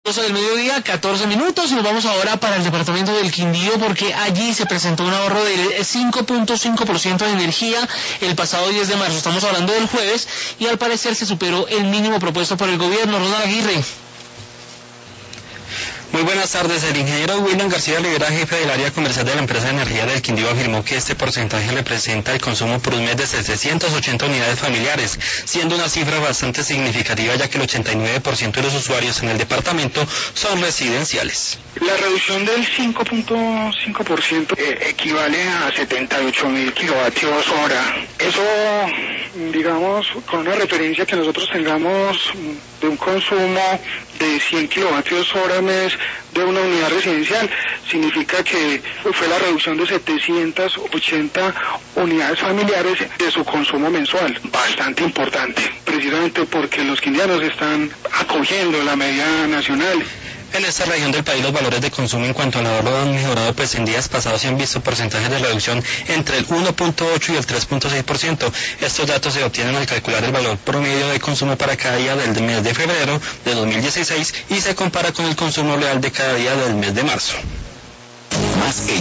12 del mediodía, 14 minutos, y nos vamos ahora para el departamento del Quindío porque allí se presentó un ahorro del 5.5% de energía el pasado 10 de marzo. Estamos hablando del jueves y al parecer se superó el mínimo propuesto por el gobierno. Ronald Aguirre. Muy buenas tardes. El ingeniero William García Rivera, jefe del área comercial de la empresa de energía del Quindío, afirmó que este porcentaje representa el consumo por un mes de 780 unidades familiares, siendo una cifra bastante significativa ya que el 89% de los usuarios en el departamento son residenciales. La reducción del 5.5% equivale a 78.000 kilovatios hora. Eso, digamos, con una referencia que nosotros tengamos de un consumo de 100 kilovatios hora mes de una unidad residencial, significa que fue la reducción de 780 unidades familiares de su consumo mensual. Bastante importante, precisamente porque los quindianos están acogiendo la medida nacional. En esta región del país los valores de consumo en cuanto al ahorro han mejorado, pues en días pasados se han visto porcentajes de reducción entre el 1.8 y el 3.6%. Estos datos se obtienen al calcular el valor promedio de consumo para cada día del mes de febrero de 2016 y se compara con el consumo real de cada día del mes de marzo.